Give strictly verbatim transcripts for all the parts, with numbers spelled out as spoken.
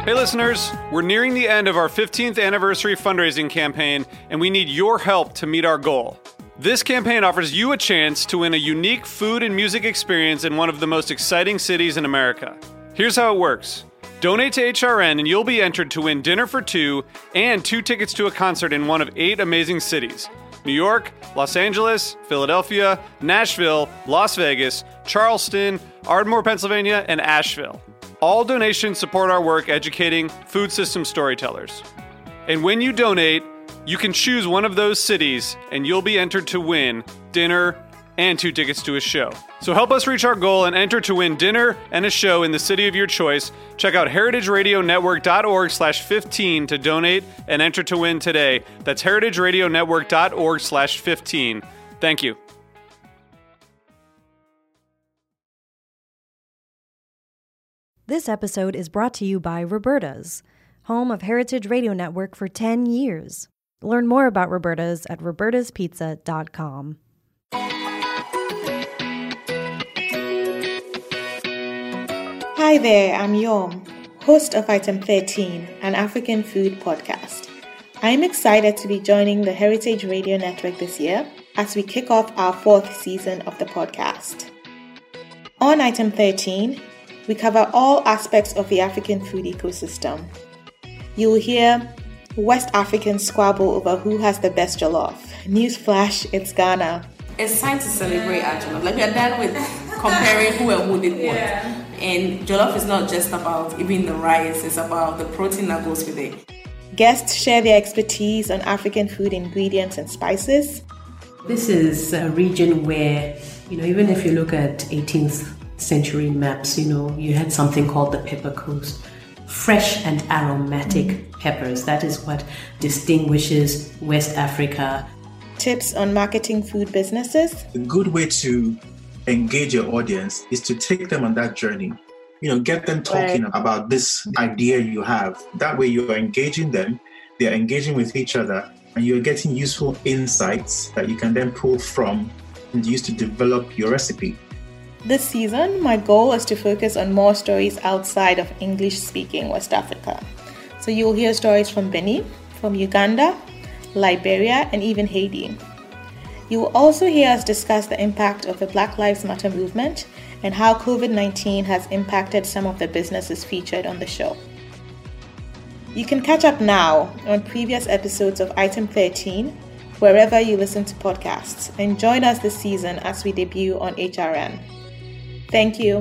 Hey listeners, we're nearing the end of our fifteenth anniversary fundraising campaign, and we need your help to meet our goal. This campaign offers you a chance to win a unique food and music experience in one of the most exciting cities in America. Here's how it works. Donate to H R N and you'll be entered to win dinner for two and two tickets to a concert in one of eight amazing cities: New York, Los Angeles, Philadelphia, Nashville, Las Vegas, Charleston, Ardmore, Pennsylvania, and Asheville. All donations support our work educating food system storytellers. And when you donate, you can choose one of those cities and you'll be entered to win dinner and two tickets to a show. So help us reach our goal and enter to win dinner and a show in the city of your choice. Check out heritageradionetwork.org slash 15 to donate and enter to win today. That's heritageradionetwork.org slash 15. Thank you. This episode is brought to you by Roberta's, home of Heritage Radio Network for ten years. Learn more about Roberta's at robertas pizza dot com. Hi there, I'm Yom, host of Item thirteen, an African food podcast. I'm excited to be joining the Heritage Radio Network this year as we kick off our fourth season of the podcast. On Item thirteen, we cover all aspects of the African food ecosystem. You will hear West Africans squabble over who has the best jollof. Newsflash, it's Ghana. It's time to celebrate our jollof. Like, we are done with comparing who and who did what. Yeah. And jollof is not just about even the rice, it's about the protein that goes with it. Guests share their expertise on African food ingredients and spices. This is a region where, you know, even if you look at eighteenth century maps, you know, you had something called the Pepper Coast. Fresh and aromatic mm. peppers. That is what distinguishes West Africa. Tips on marketing food businesses. A good way to engage your audience is to take them on that journey. You know, get them talking right. about this idea you have. That way you're engaging them, they're engaging with each other, and you're getting useful insights that you can then pull from and use to develop your recipe. This season, my goal is to focus on more stories outside of English-speaking West Africa. So you'll hear stories from Benin, from Uganda, Liberia, and even Haiti. You will also hear us discuss the impact of the Black Lives Matter movement and how covid nineteen has impacted some of the businesses featured on the show. You can catch up now on previous episodes of Item thirteen, wherever you listen to podcasts, and join us this season as we debut on H R N. Thank you.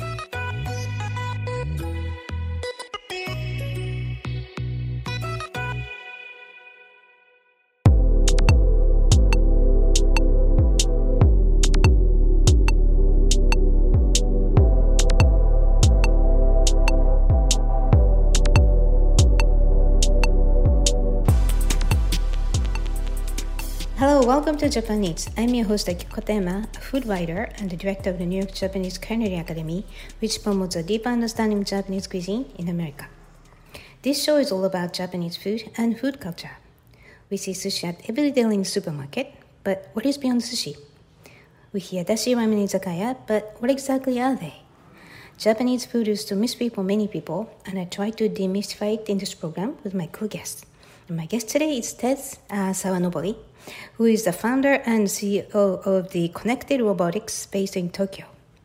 Hello, welcome to Japan Eats. I'm your host Akiko Kotema, a food writer and the director of the New York Japanese Culinary Academy, which promotes a deeper understanding of Japanese cuisine in America. This show is all about Japanese food and food culture. We see sushi at every daily in the supermarket, but what is beyond sushi? We hear dashi ramen izakaya, but what exactly are they? Japanese food is to mystery for many people, and I try to demystify it in this program with my cool guests. And my guest today is Tez uh, Sawanobori, who is the founder and C E O of the Connected Robotics based in Tokyo.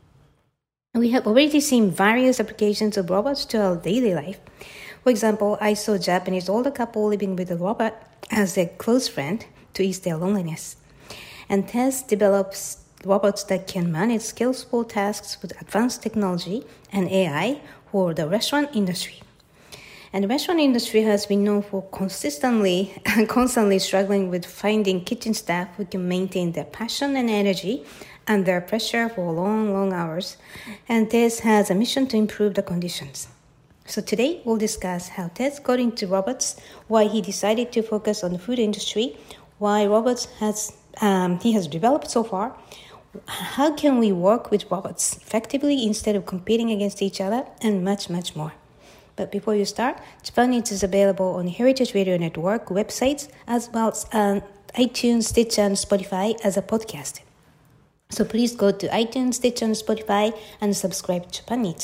We have already seen various applications of robots to our daily life. For example, I saw a Japanese older couple living with a robot as a close friend to ease their loneliness. And Tez develops robots that can manage skillful tasks with advanced technology and A I for the restaurant industry. And the restaurant industry has been known for consistently and constantly struggling with finding kitchen staff who can maintain their passion and energy under pressure for long, long hours. And Tez has a mission to improve the conditions. So today we'll discuss how Tez got into robots, why he decided to focus on the food industry, why robots has um, he has developed so far, how can we work with robots effectively instead of competing against each other, and much, much more. But before you start, Japan Eats is available on Heritage Radio Network websites as well as um, iTunes, Stitcher, and Spotify as a podcast. So please go to iTunes, Stitcher, and Spotify and subscribe to Japan Eats.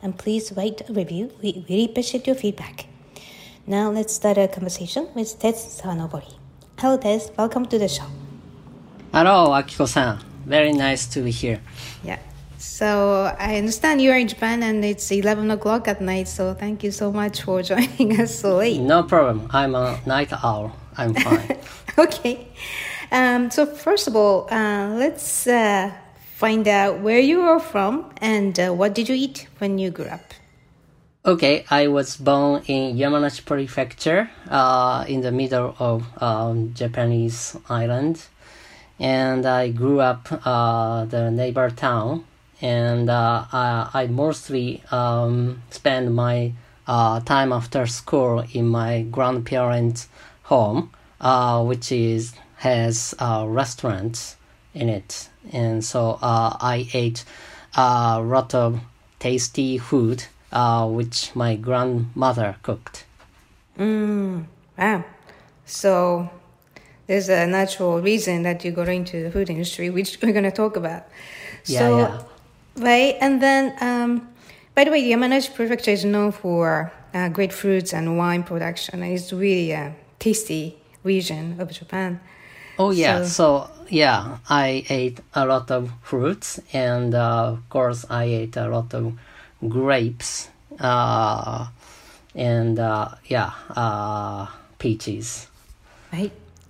and please write a review. We really appreciate your feedback. Now let's start a conversation with Tetsu Sawanobori. Hello, Tetsu. Welcome to the show. Hello, Akiko-san. Very nice to be here. Yeah. So I understand you are in Japan and it's eleven o'clock at night, so thank you so much for joining us so late. No problem. I'm a night owl. I'm fine. Okay. Um, so first of all, uh, let's uh, find out where you are from and uh, what did you eat when you grew up? Okay, I was born in Yamanashi Prefecture, uh, in the middle of um, Japanese island. And I grew up uh, the neighbor town, and uh, I, I mostly um, spend my uh, time after school in my grandparents' home, uh, which is has uh, restaurants in it, and so uh, I ate a lot of tasty food, uh, which my grandmother cooked. Mm, wow! So there's a natural reason that you got into the food industry, which we're going to talk about. Yeah, so, yeah. Right, and then, um, by the way, the Yamanashi Prefecture is known for uh, great fruits and wine production, and it's really a tasty region of Japan. Oh, yeah, so, so yeah, I ate a lot of fruits, and uh, of course I ate a lot of grapes, uh, and uh, yeah, uh, peaches. Right.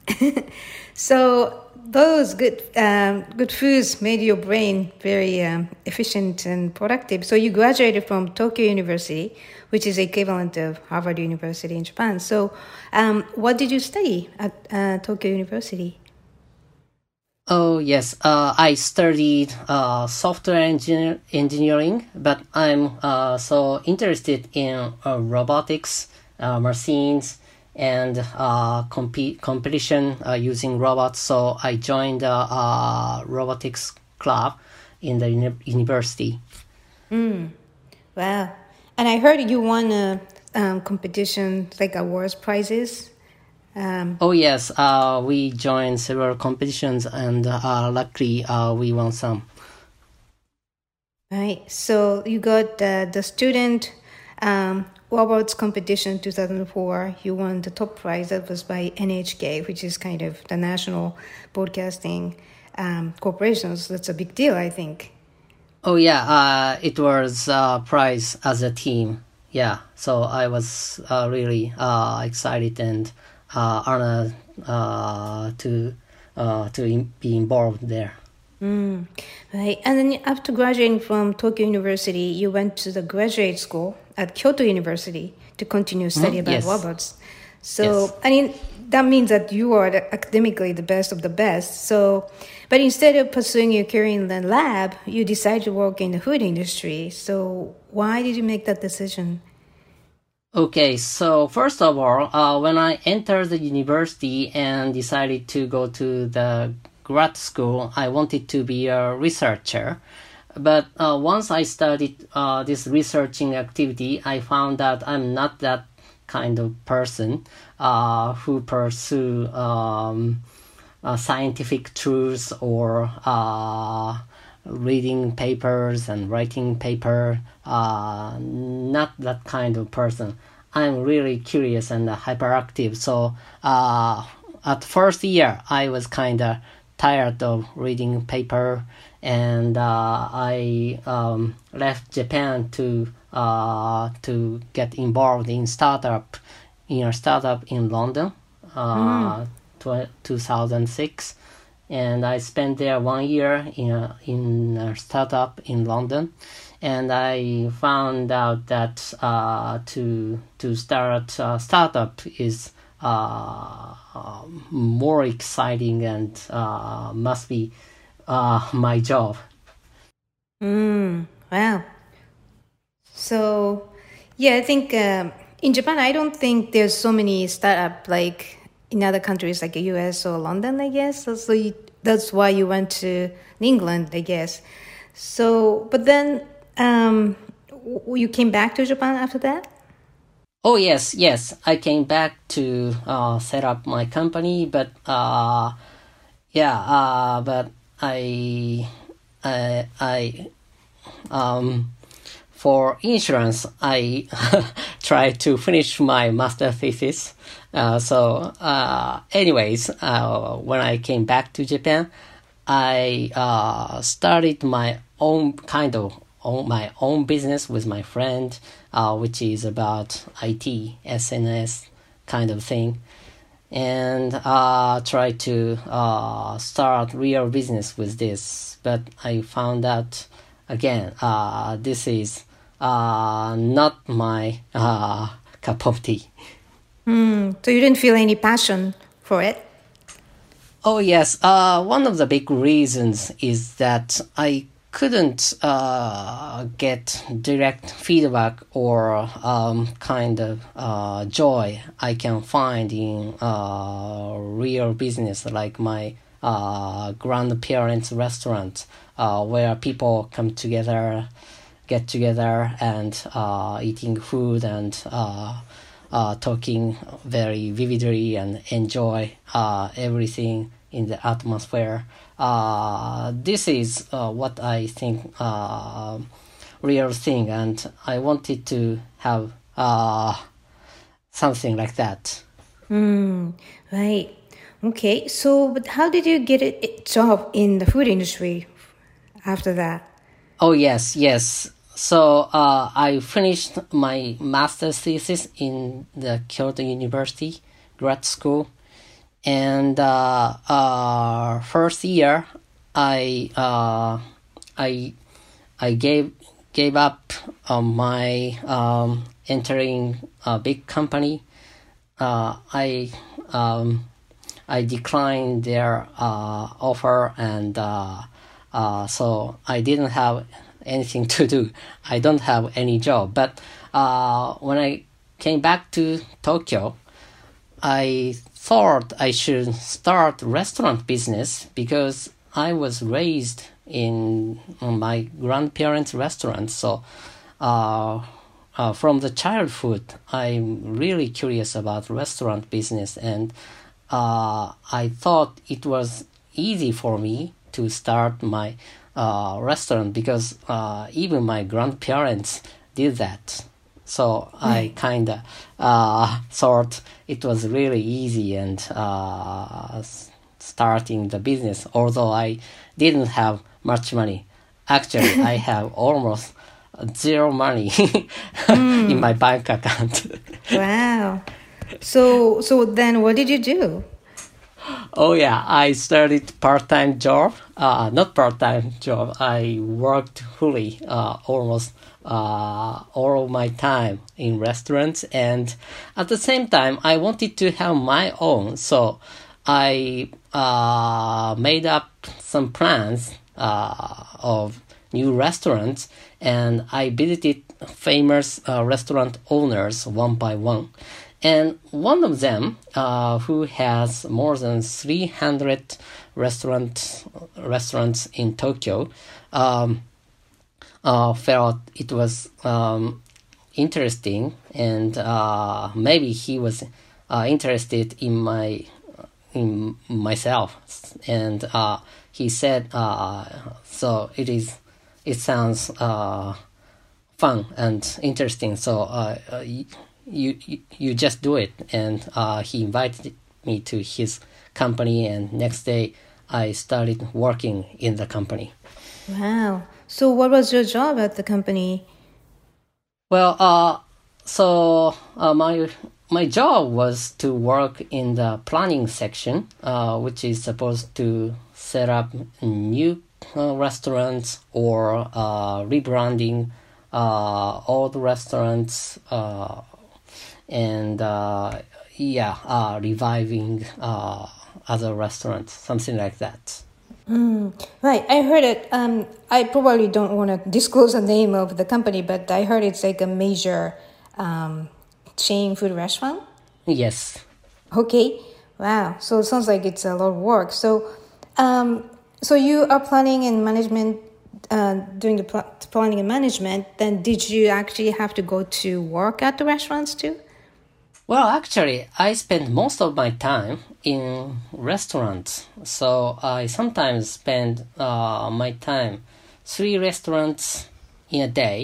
So those good um, good foods made your brain very um, efficient and productive. So you graduated from Tokyo University, which is equivalent of Harvard University in Japan. So um, what did you study at uh, Tokyo University? Oh, yes. Uh, I studied uh, software engineer- engineering, but I'm uh, so interested in uh, robotics, uh, machines, and uh, compete competition uh, using robots. So I joined a uh, uh, robotics club in the uni- university. Mm. Wow. And I heard you won a um, competition, like awards, prizes. Um, oh, yes. Uh, we joined several competitions, and uh, luckily uh, we won some. Right. So you got uh, the student um, robots competition two thousand four. You won the top prize. That was by N H K, which is kind of the national broadcasting um, corporation. So that's a big deal, I think. Oh, yeah. Uh, it was a prize as a team. Yeah. So I was uh, really uh, excited and uh, honored uh, to uh, to in- be involved there. Mm, right. And then after graduating from Tokyo University, you went to the graduate school at Kyoto University to continue study mm-hmm. about yes. robots. So, yes. I mean, that means that you are the, academically the best of the best. So, but instead of pursuing your career in the lab, you decided to work in the food industry. So why did you make that decision? Okay, so first of all, uh, when I entered the university and decided to go to the grad school, I wanted to be a researcher. But uh, once I started uh, this researching activity, I found that I'm not that kind of person uh, who pursue um, uh, scientific truths or uh, reading papers and writing paper. Uh, not that kind of person. I'm really curious and uh, hyperactive. So uh, at first year, I was kind of tired of reading paper, and uh, I um, left Japan to uh, to get involved in startup in a startup in London, uh, mm. tw- two thousand six, and I spent there one year in a, in a startup in London, and I found out that uh, to to start a startup is Uh, uh, more exciting and uh, must be uh, my job. Mm, wow. So, yeah, I think um, in Japan, I don't think there's so many startup like in other countries like the U S or London, I guess. So, so you, that's why you went to England, I guess. So, but then um, w- you came back to Japan after that? Oh, yes, yes. I came back to uh, set up my company, but uh, yeah, uh, but I, I, I um, for insurance, I tried to finish my master thesis. Uh, so, uh, anyways, uh, when I came back to Japan, I uh, started my own kind of own, my own business with my friend, uh, which is about I T, S N S kind of thing, and uh, try to uh, start real business with this. But I found out again, uh, this is uh, not my uh, cup of tea. Mm, so you didn't feel any passion for it? Oh yes, uh, one of the big reasons is that I couldn't uh, get direct feedback or um, kind of uh, joy I can find in uh, real business like my uh, grandparents' restaurant, uh, where people come together, get together and uh, eating food and uh, uh, talking very vividly and enjoy uh, everything in the atmosphere. Uh, this is uh, what I think uh, real thing, and I wanted to have uh, something like that. Mm, right. Okay. So, but how did you get a a job in the food industry after that? Oh yes, yes. So uh, I finished my master's thesis in the Kyoto University grad school, and uh, uh, first year I uh, I I gave gave up on my um, entering a big company. Uh, I um, I declined their uh, offer, and uh, uh, so I didn't have anything to do. I don't have any job. But uh, when I came back to Tokyo, I thought I should start restaurant business because I was raised in my grandparents' restaurant. So uh, uh, from the childhood, I'm really curious about restaurant business, and uh, I thought it was easy for me to start my uh, restaurant because uh, even my grandparents did that. So I kind of uh, thought it was really easy and uh, starting the business, although I didn't have much money. Actually, I have almost zero money mm. in my bank account. Wow. So, so then what did you do? Oh yeah, I started part-time job. Uh, not part-time job. I worked fully, uh, almost uh, all of my time in restaurants, and at the same time, I wanted to have my own. So I uh, made up some plans uh, of new restaurants, and I visited famous uh, restaurant owners one by one. And one of them, uh, who has more than three hundred restaurant, restaurants in Tokyo, um, uh, felt it was um, interesting, and uh, maybe he was uh, interested in my in myself, and uh, he said, uh, "So it is. It sounds uh, fun and interesting. So." Uh, uh, You, you you just do it, and uh, he invited me to his company, and next day I started working in the company. Wow! So what was your job at the company? Well, uh, so uh, my my job was to work in the planning section, uh, which is supposed to set up new uh, restaurants or uh, rebranding uh, old restaurants. Uh, and uh, yeah, uh, reviving uh, other restaurants, something like that. Mm, right, I heard it. Um, I probably don't want to disclose the name of the company, but I heard it's like a major um, chain food restaurant. Yes. Okay. Wow. So it sounds like it's a lot of work. So, um, so you are planning and management, uh, doing the pl- planning and management. Then, did you actually have to go to work at the restaurants too? Well, actually, I spend most of my time in restaurants. So I sometimes spend uh, my time three restaurants in a day,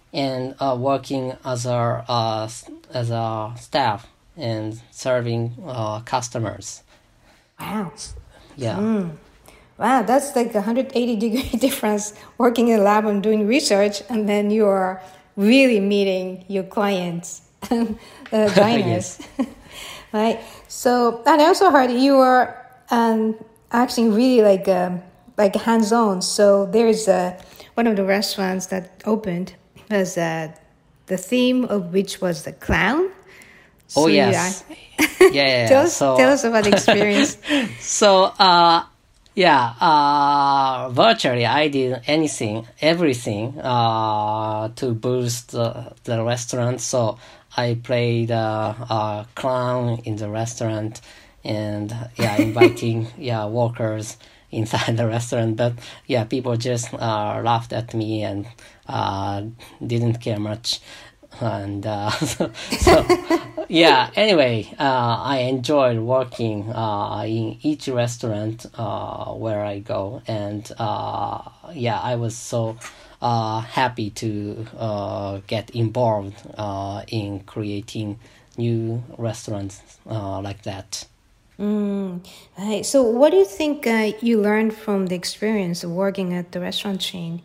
and uh, working as a uh, as a staff and serving uh, customers. Wow. Yeah. Mm. Wow, that's like a one hundred eighty degree difference working in a lab and doing research, and then you are really meeting your clients, the diners. Yes. Right. So, and I also heard you are um, actually really like um, like hands-on. So there's uh, one of the restaurants that opened was uh, the theme of which was the clown. Oh, so yes. Yeah, yeah, yeah. tell, us, so, tell us about the experience. so, uh, yeah, uh, virtually I did anything, everything uh, to boost the, the restaurant. So I played uh, a clown in the restaurant and, yeah, inviting, yeah, workers inside the restaurant. But, yeah, people just uh, laughed at me and uh, didn't care much. And uh, so, so yeah, anyway, uh, I enjoyed working uh, in each restaurant uh, where I go. And uh, yeah, I was so uh, happy to uh, get involved uh, in creating new restaurants uh, like that. Mm, right. So what do you think uh, you learned from the experience of working at the restaurant chain?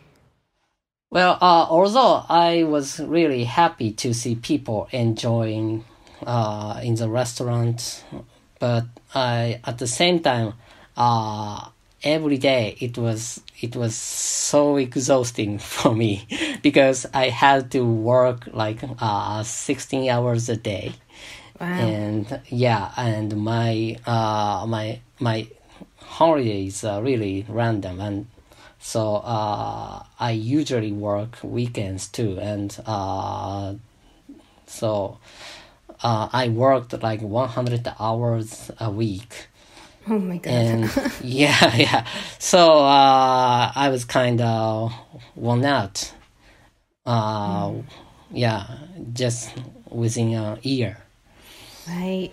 Well, uh, although I was really happy to see people enjoying uh, in the restaurant, but I at the same time, uh, every day it was it was so exhausting for me because I had to work like uh, sixteen hours a day. Wow. And yeah, and my uh, my my holidays are really random, and so uh, I usually work weekends too, and uh, so uh, I worked like one hundred hours a week. Oh my God. And yeah, yeah. So uh, I was kind of worn out. Uh, mm. Yeah, just within a year. Right.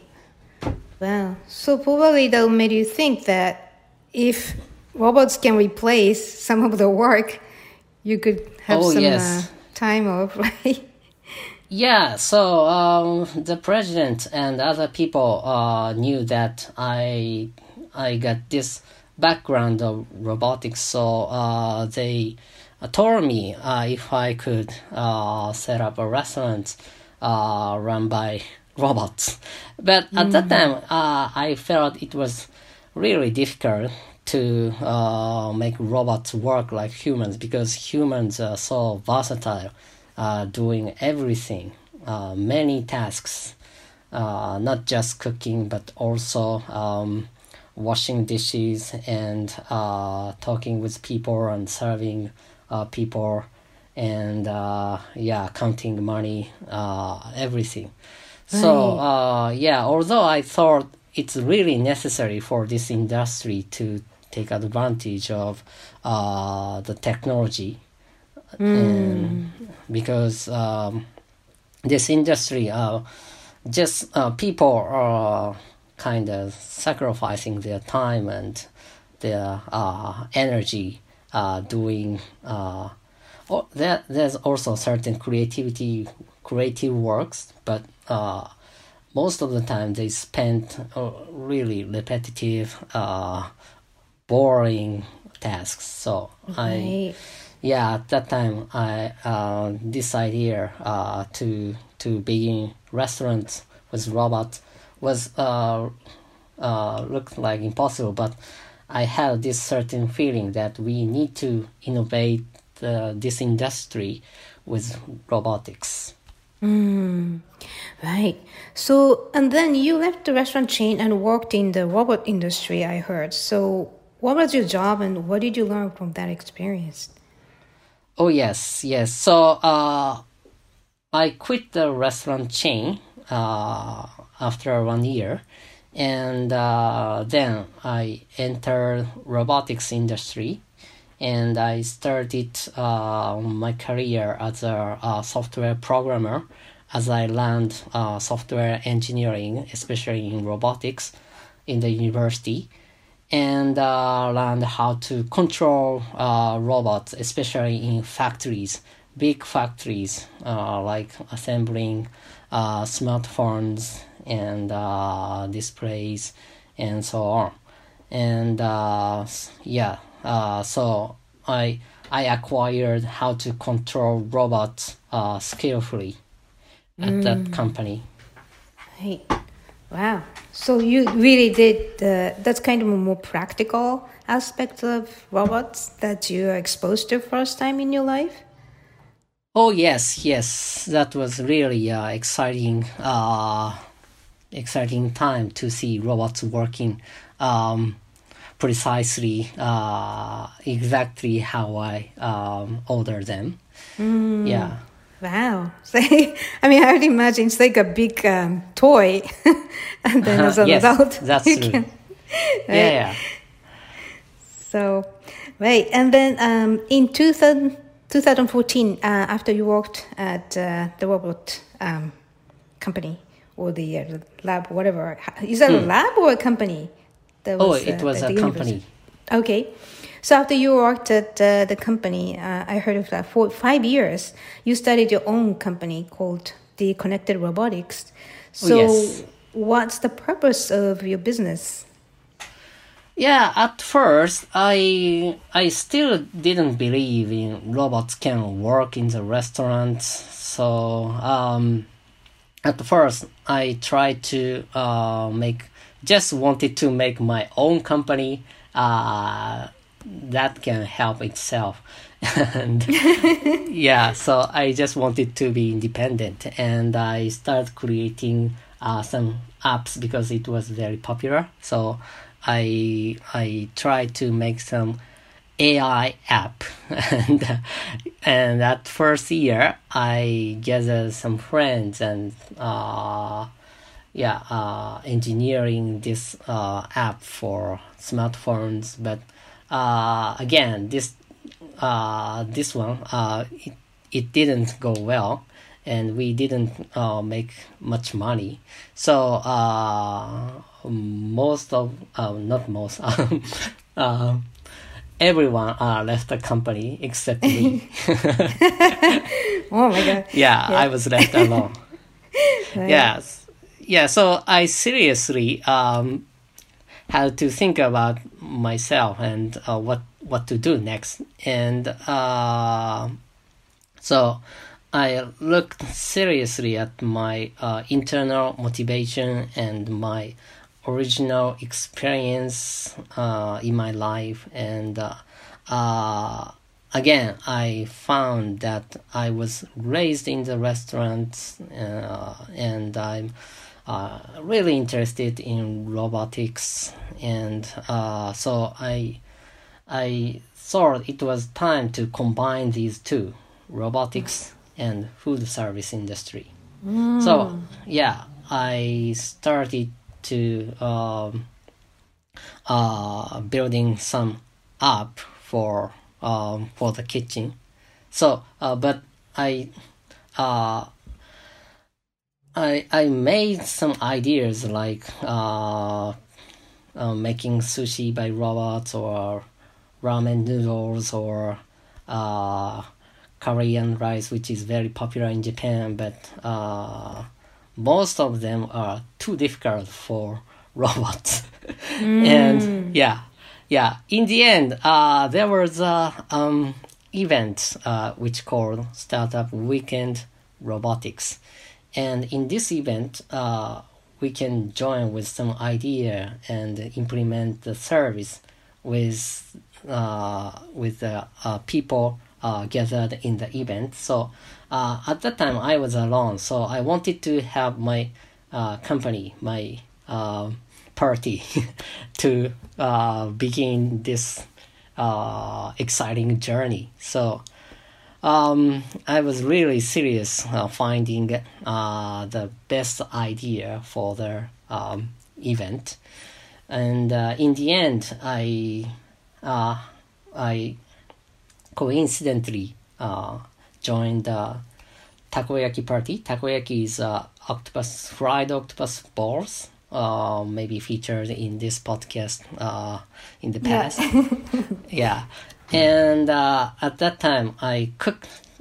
Wow. So probably that made you think that if robots can replace some of the work, you could have oh, some yes. uh, time off, right? Yeah, so um, the president and other people uh, knew that I I got this background of robotics, so uh, they told me uh, if I could uh, set up a restaurant uh, run by robots. But at mm. that time, uh, I felt it was really difficult to uh, make robots work like humans, because humans are so versatile, uh, doing everything, uh, many tasks, uh, not just cooking, but also um, washing dishes and uh, talking with people and serving uh, people and uh, yeah, counting money, uh, everything. Right. So uh, yeah, although I thought it's really necessary for this industry to take advantage of uh, the technology, mm. and because um, this industry, uh, just uh, people are kind of sacrificing their time and their uh, energy uh, doing. Uh, oh, there, there's also certain creativity, creative works, but uh, most of the time they spend uh, really repetitive, uh, boring tasks. So right. I, yeah, at that time I uh, this idea uh, to to begin restaurants with robots was uh, uh, looked like impossible, but I had this certain feeling that we need to innovate uh, this industry with robotics. Mm, right. So, and then you left the restaurant chain and worked in the robot industry, I heard. So, what was your job and what did you learn from that experience? Oh, yes, yes. So, uh, I quit the restaurant chain uh, after one year. And uh, then I entered robotics industry. And I started uh, my career as a, a software programmer as I learned uh, software engineering, especially in robotics, in the university, and uh, learned how to control uh, robots, especially in factories, big factories, uh, like assembling uh, smartphones and uh, displays and so on. And uh, yeah, uh, so I I acquired how to control robots uh, skillfully at mm. that company. Hey, wow! So you really did. Uh, that's kind of a more practical aspect of robots that you are exposed to first time in your life. Oh yes, yes, that was really uh, exciting, uh, exciting time to see robots working um, precisely, uh, exactly how I um, order them. Mm. Yeah. Wow. So, I mean, I would imagine it's like a big um, toy, and then as an yes, adult, that's you true. Can, right? Yeah, yeah. So, right, and then um, in two thousand, twenty fourteen, uh, after you worked at uh, the robot um, company or the uh, lab, whatever, is that hmm. a lab or a company? That was, oh, it uh, was a company. Okay. So after you worked at uh, the company, uh, I heard of that for five years, you started your own company called the Connected Robotics. So oh, yes. What's the purpose of your business? Yeah, at first, I I still didn't believe in robots can work in the restaurants. So um, at first, I tried to uh, make, just wanted to make my own company uh, that can help itself. And yeah, so I just wanted to be independent. And I started creating uh, some apps because it was very popular. So I I tried to make some A I app, and and that first year I gathered some friends and uh, yeah, uh, engineering this uh, app for smartphones. But uh, again, this uh, this one uh, it it didn't go well, and we didn't uh, make much money. So. Uh, Most of, uh, not most, um, uh, everyone uh, left the company except me. Oh my God. Yeah, yeah, I was left alone. Right. Yes. Yeah, so I seriously um, had to think about myself and uh, what, what to do next. And uh, so I looked seriously at my uh, internal motivation and my original experience uh, in my life, and uh, uh, again I found that I was raised in the restaurants, uh, and I'm uh, really interested in robotics, and uh, so I I thought it was time to combine these two, robotics and food service industry. Mm. So yeah, I started to um, uh, building some app for um, for the kitchen. So, uh, but I uh, I I made some ideas like uh, uh, making sushi by robots, or ramen noodles, or uh, Korean rice, which is very popular in Japan, but uh, most of them are too difficult for robots. Mm. And yeah, yeah. In the end, uh, there was a um, event uh, which called Startup Weekend Robotics. And in this event, uh, we can join with some idea and implement the service with uh, with the uh, people uh, gathered in the event. So Uh, at that time, I was alone, so I wanted to have my uh, company, my uh, party, to uh, begin this uh, exciting journey. So um, I was really serious uh, finding uh, the best idea for the um, event, and uh, in the end, I uh, I coincidentally Uh, joined the takoyaki party. Takoyaki is uh, octopus, fried octopus balls, uh, maybe featured in this podcast uh, in the past. Yeah. yeah. And uh, at that time, I cooked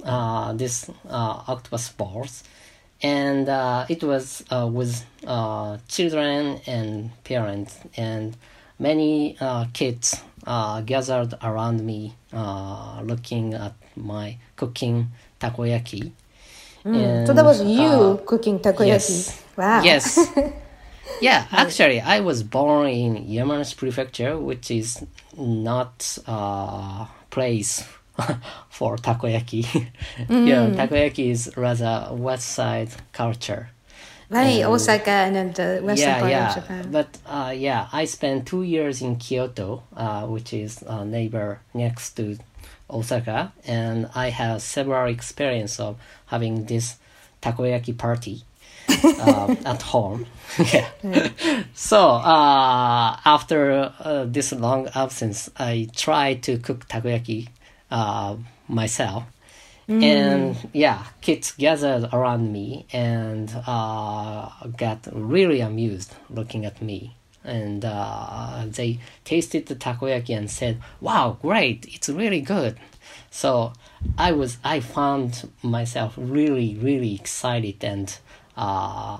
uh, this uh, octopus balls, and uh, it was uh, with uh, children and parents, and many uh, kids uh, gathered around me, uh, looking at my cooking takoyaki. Mm. And, so that was you uh, cooking takoyaki. Yes. Wow. Yes. Yeah, actually, I was born in Yamanashi Prefecture, which is not a uh, place for takoyaki. Mm. Yeah, takoyaki is rather west side culture. Right, and, Osaka and the western yeah, part yeah. of Japan. But uh, yeah, I spent two years in Kyoto, uh, which is a neighbor next to Osaka, and I have several experience of having this takoyaki party uh, at home. Yeah. So uh, after uh, this long absence, I tried to cook takoyaki uh, myself. Mm. And yeah, kids gathered around me and uh, got really amused looking at me. And uh, they tasted the takoyaki and said, "Wow, great! It's really good." So I was, I found myself really, really excited and uh,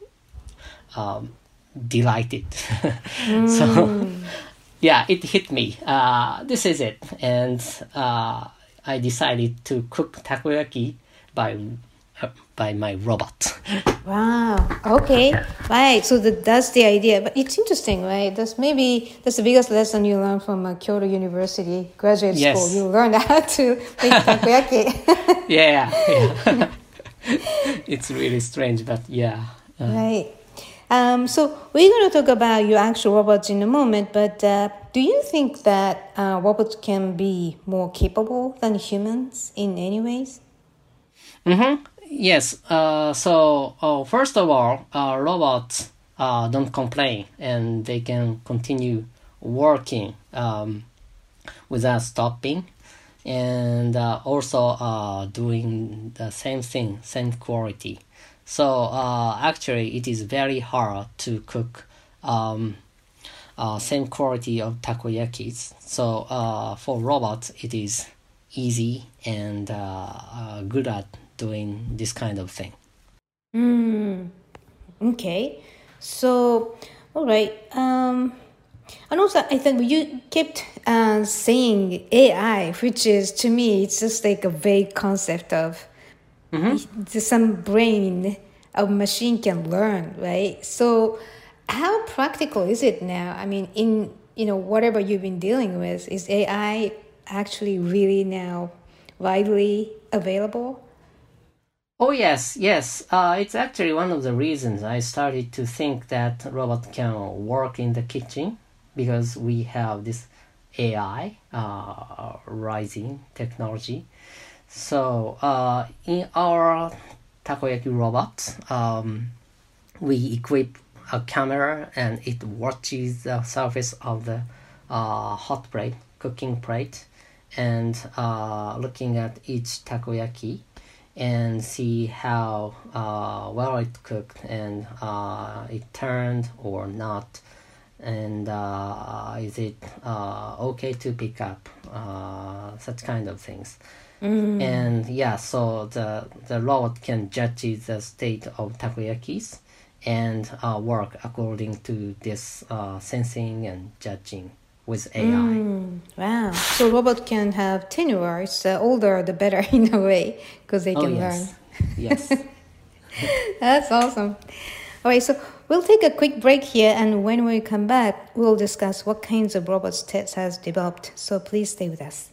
um, delighted. Mm. So yeah, it hit me. Uh, this is it, and uh, I decided to cook takoyaki by uh, by my robot. Wow. Okay. Right. So the, that's the idea. But it's interesting, right? That's maybe that's the biggest lesson you learned from uh, Kyoto University graduate Yes. school. You learned how to make takoyaki. Yeah. Yeah. It's really strange, but yeah. Uh, right. Um, so we're going to talk about your actual robots in a moment, but uh, do you think that uh, robots can be more capable than humans in any ways? Mm-hmm. Yes. Uh, so uh, first of all, uh, robots uh, don't complain, and they can continue working um, without stopping, and uh, also uh, doing the same thing, same quality. So uh, actually, it is very hard to cook um, uh, same quality of takoyakis. So uh, for robots, it is easy and uh, uh, good at doing this kind of thing. Mm. Okay. So, all right. Um, and also, I think you kept uh, saying A I, which is, to me, it's just like a vague concept of mm-hmm. some brain a machine can learn, right? So how practical is it now? I mean, in, you know, whatever you've been dealing with, is A I actually really now widely available? Oh, yes, yes. Uh, it's actually one of the reasons I started to think that robot can work in the kitchen, because we have this A I uh, rising technology. So uh, in our takoyaki robot, um, we equip a camera and it watches the surface of the uh, hot plate, cooking plate, and uh, looking at each takoyaki and see how uh, well it cooked and uh, it turned or not, and uh, is it uh, okay to pick up, uh, such kind of things. Mm. And yeah, so the the robot can judge the state of takoyakis and uh, work according to this uh, sensing and judging with A I. Mm. Wow. So robot can have tenure. It's the older the better in a way, because they can oh, yes. learn. Yes. That's awesome. All right, so we'll take a quick break here, and when we come back, we'll discuss what kinds of robots T E D has developed. So please stay with us.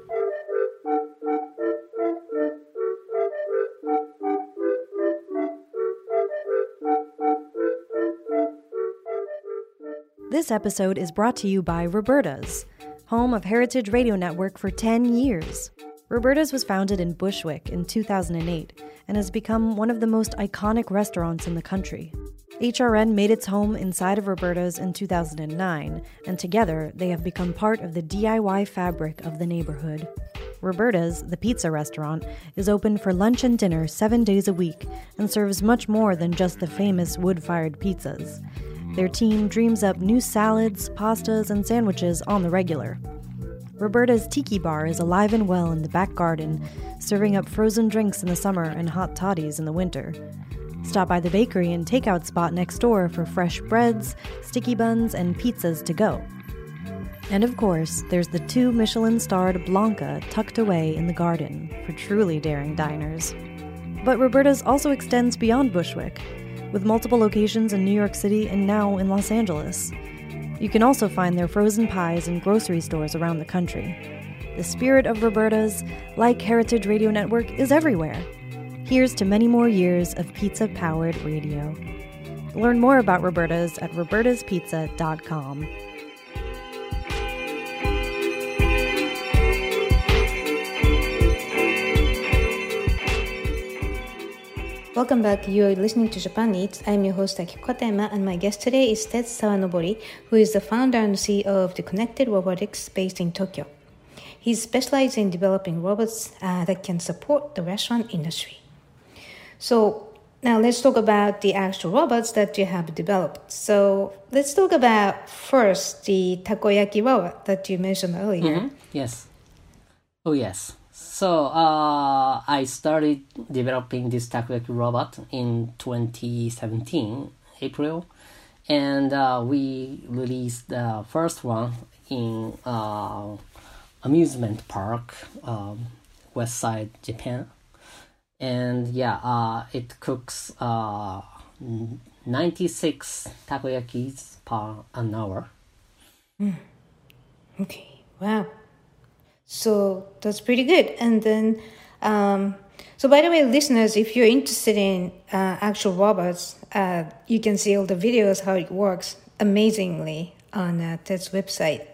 This episode is brought to you by Roberta's, home of Heritage Radio Network for ten years. Roberta's was founded in Bushwick in two thousand eight and has become one of the most iconic restaurants in the country. H R N made its home inside of Roberta's in two thousand nine, and together they have become part of the D I Y fabric of the neighborhood. Roberta's, the pizza restaurant, is open for lunch and dinner seven days a week and serves much more than just the famous wood-fired pizzas. Their team dreams up new salads, pastas, and sandwiches on the regular. Roberta's Tiki Bar is alive and well in the back garden, serving up frozen drinks in the summer and hot toddies in the winter. Stop by the bakery and takeout spot next door for fresh breads, sticky buns, and pizzas to go. And of course, there's the two Michelin-starred Blanca tucked away in the garden for truly daring diners. But Roberta's also extends beyond Bushwick, with multiple locations in New York City and now in Los Angeles. You can also find their frozen pies in grocery stores around the country. The spirit of Roberta's, like Heritage Radio Network, is everywhere. Here's to many more years of pizza-powered radio. Learn more about Roberta's at robertas pizza dot com. Welcome back. You are listening to Japan Eats. I'm your host Akiko Kotema, and my guest today is Tetsu Sawanobori, who is the founder and C E O of the Connected Robotics based in Tokyo. He specializes in developing robots uh, that can support the restaurant industry. So now let's talk about the actual robots that you have developed. So let's talk about first the takoyaki robot that you mentioned earlier. Mm-hmm. Yes. Oh, yes. So uh, I started developing this takoyaki robot in twenty seventeen, April, and uh, we released the first one in uh, amusement park, um, West Side, Japan. And yeah, uh, it cooks uh, ninety-six takoyakis per an hour. Mm. Okay, wow. So that's pretty good. And then, um, so by the way, listeners, if you're interested in uh, actual robots, uh, you can see all the videos, how it works amazingly on uh, Ted's website.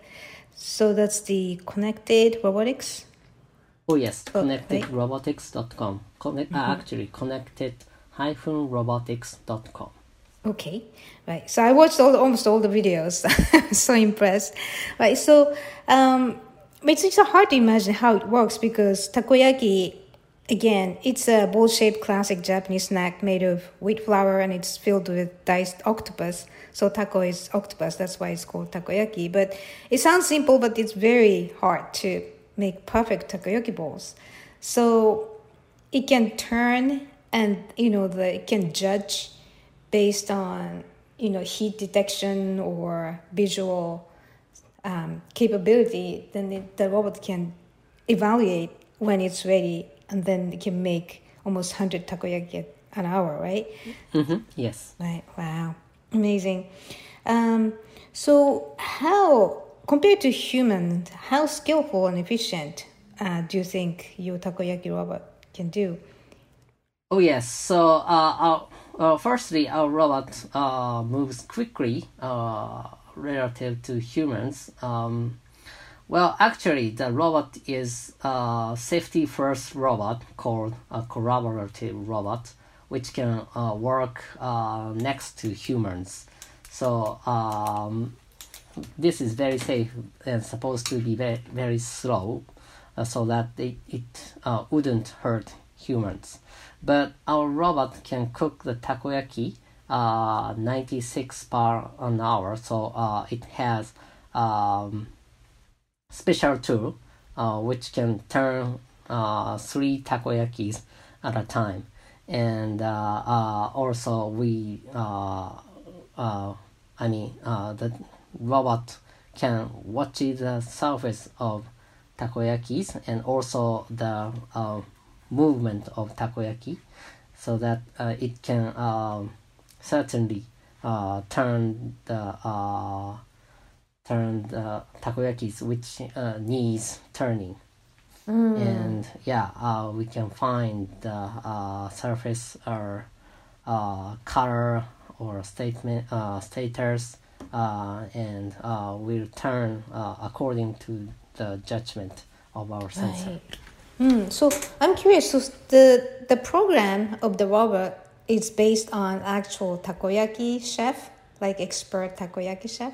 So that's the Connected Robotics? Oh, yes, Oh, connected right. robotics dot com. Connect, Mm-hmm. uh, actually, connected dash robotics dot com. Okay, right. So I watched all almost all the videos. I'm so impressed. Right, so um, it's, it's hard to imagine how it works because takoyaki, again, it's a bowl-shaped classic Japanese snack made of wheat flour and it's filled with diced octopus. So taco is octopus, that's why it's called takoyaki. But it sounds simple, but it's very hard to make perfect takoyaki balls. So it can turn and, you know, the, it can judge based on, you know, heat detection or visual um, capability. Then it, the robot can evaluate when it's ready, and then it can make almost one hundred takoyaki an hour, right? Mm-hmm. Yes. Right. Wow. Amazing. Um, so how, compared to humans, how skillful and efficient uh, do you think your takoyaki robot can do? Oh, yes. So, uh, our, uh, firstly, our robot uh, moves quickly uh, relative to humans. Um, well, actually, the robot is a safety-first robot called a collaborative robot, which can uh, work uh, next to humans. So, um, this is very safe and supposed to be very, very slow uh, so that it, it uh, wouldn't hurt humans. But our robot can cook the takoyaki uh, ninety-six per an hour, so uh, it has um, special tool uh, which can turn uh, three takoyakis at a time. And uh, uh, also we, uh, uh, I mean, uh, the robot can watch the surface of takoyakis and also the uh, movement of takoyaki, so that uh, it can um, certainly uh, turn the uh, turn the takoyakis which uh, needs turning. Mm. And yeah, uh, we can find the uh, surface or uh, color or statement uh, status, uh, and uh, we'll turn uh, according to the judgment of our sensor. Right. Mm, so I'm curious. So the the program of the robot is based on actual takoyaki chef, like expert takoyaki chef.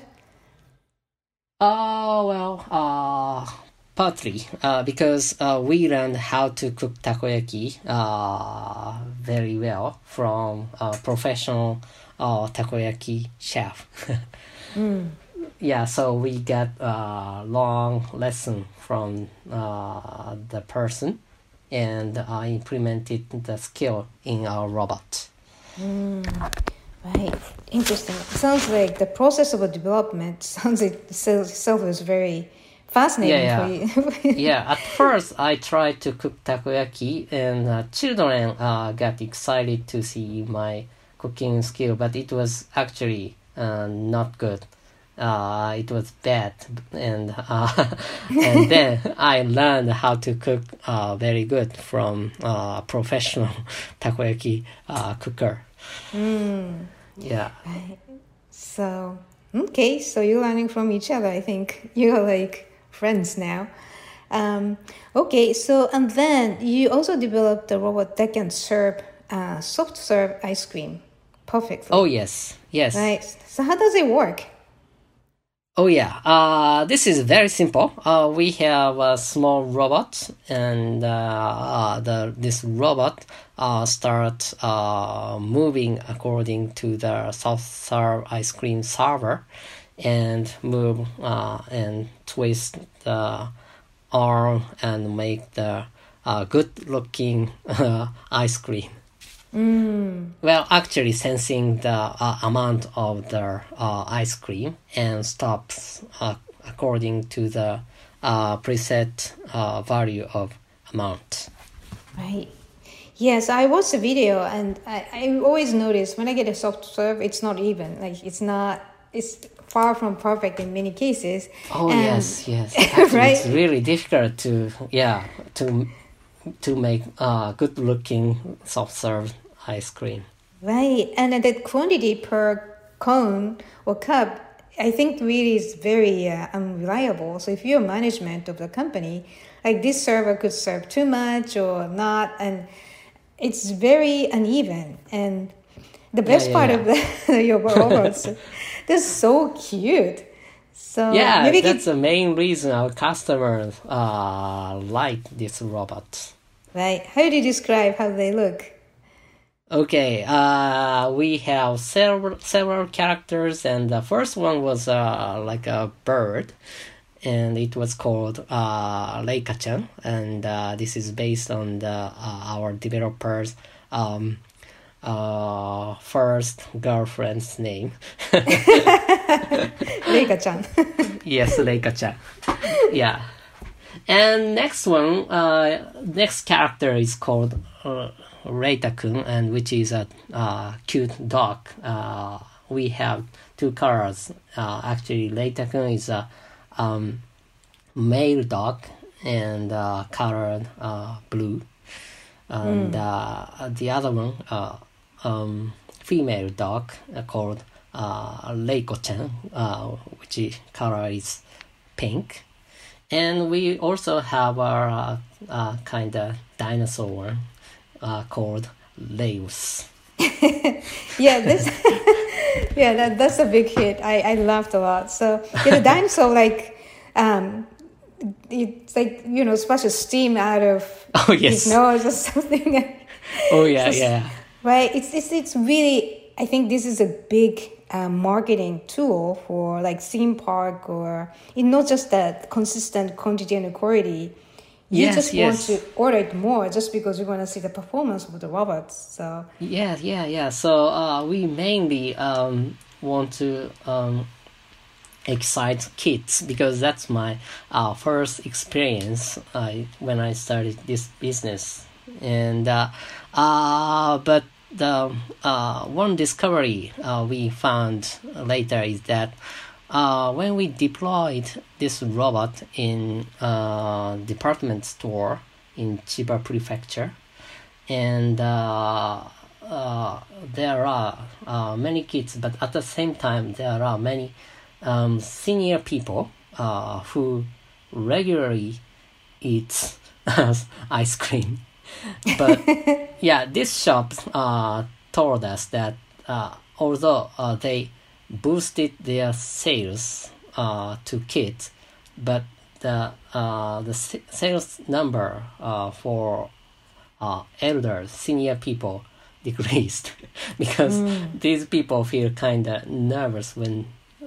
Oh, well, uh, partly, uh, because uh, we learned how to cook takoyaki uh, very well from a professional uh, takoyaki chef. mm. yeah, so we got a long lesson from uh, the person, and I implemented the skill in our robot. Mm, right, interesting. It sounds like the process of development sounds like itself is very fascinating yeah, yeah. for you. Yeah, at first I tried to cook takoyaki, and uh, children uh, got excited to see my cooking skill, but it was actually uh, not good. Uh, it was bad, and uh, and then I learned how to cook uh, very good from a uh, professional takoyaki uh, cooker. Mm. Yeah. So okay, so you're learning from each other. I think you're like friends now. Um, okay, so and then you also developed a robot that can serve uh, soft serve ice cream perfectly. Oh yes, yes. Right. So how does it work? Oh yeah, uh, this is very simple. Uh, we have a small robot, and uh, uh, the this robot uh, starts uh, moving according to the soft serve ice cream server, and move uh, and twist the arm and make the uh, good-looking uh, ice cream. Mm. Well, actually sensing the uh, amount of the uh, ice cream and stops uh, according to the uh, preset uh, value of amount. Right. Yes, I watched the video, and I, I always notice when I get a soft serve, it's not even. Like it's not. It's far from perfect in many cases. Oh and, yes, yes. Actually, right? It's really difficult to yeah to. to make uh, good-looking soft-serve ice cream. Right, and the quantity per cone or cup, I think really is very uh, unreliable. So if you're management of the company, like this server could serve too much or not, and it's very uneven. And the best yeah, yeah, part yeah. of the your robots, they're so cute. So yeah, maybe that's can... the main reason our customers uh, like this robot. Right. How do you describe how they look? Okay, uh, we have several several characters, and the first one was uh, like a bird, and it was called uh, Reika-chan, and uh, this is based on the uh, our developers' um, uh, first girlfriend's name. Reika-chan. Yes, Reika-chan. Yeah. And next one, uh, next character is called uh, Reita-kun, and which is a uh, cute dog. Uh, we have two colors. Uh, actually, Reita-kun is a um, male dog and uh, colored uh, blue, and mm. uh, the other one, uh, um, female dog uh, called uh, Reiko-chan, uh, which is, color is pink. And we also have our uh, uh, kind of dinosaur one uh, called Leus. yeah, this, yeah, that that's a big hit. I, I laughed a lot. So yeah, the dinosaur, like, um, it's like, you know, splashes steam out of oh, yes. his nose or something. Oh yeah, so, yeah. Right. It's it's it's really. I think this is a big. Uh, marketing tool for like theme park, or it's not just that consistent quantity and quality. You yes, just yes. want to order it more just because you want to see the performance of the robots. So yeah, yeah, yeah. So uh, we mainly um, want to um, excite kids because that's my uh, first experience uh, when I started this business, and uh, uh, but. The uh, one discovery uh, we found later is that uh, when we deployed this robot in a department store in Chiba Prefecture, and uh, uh, there are uh, many kids, but at the same time there are many um, senior people uh, who regularly eat ice cream. But yeah, this shop uh, told us that uh, although uh, they boosted their sales uh, to kids, but the uh, the sales number uh, for uh, elders, senior people decreased because mm. these people feel kind of nervous when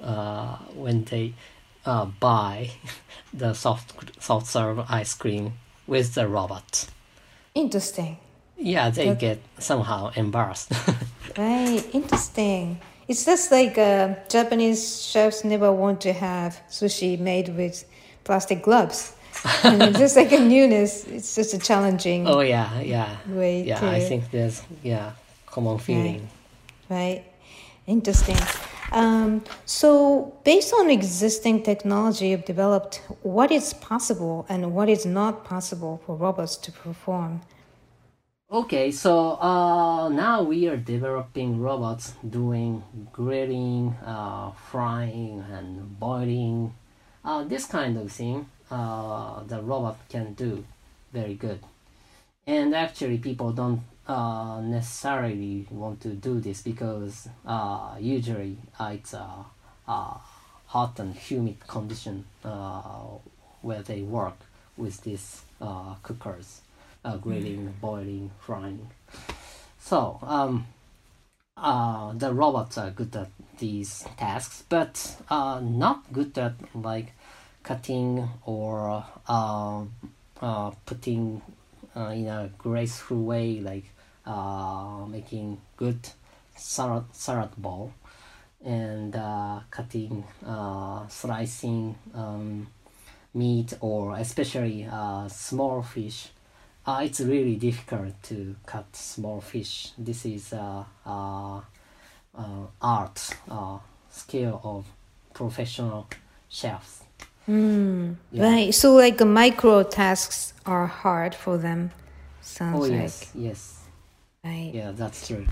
uh, when they uh, buy the soft soft serve ice cream with the robot. Interesting. Yeah, they That- get somehow embarrassed. Right, interesting. It's just like uh, Japanese chefs never want to have sushi made with plastic gloves. And it's just like a newness. It's just a challenging Oh yeah, yeah, way yeah. to... I think there's yeah common feeling. Right. Interesting. Um, so, based on existing technology you've developed, what is possible and what is not possible for robots to perform? Okay, so uh, now we are developing robots doing grilling, uh, frying, and boiling. Uh, this kind of thing uh, the robot can do very good. And actually, people don't uh, necessarily want to do this because uh, usually uh, it's a, a hot and humid condition uh, where they work with these uh, cookers. Uh, grilling, boiling, frying. So um, uh, the robots are good at these tasks, but uh, not good at like cutting or uh, uh, putting uh, in a graceful way, like uh, making good salad salad bowl and uh, cutting, uh, slicing um, meat, or especially uh, small fish. Uh, it's really difficult to cut small fish. This is uh, uh, uh, art, uh, skill of professional chefs. Mm, Yeah. Right. So, like uh, micro tasks are hard for them. Sounds Oh like. yes, yes, Right. yeah, that's true.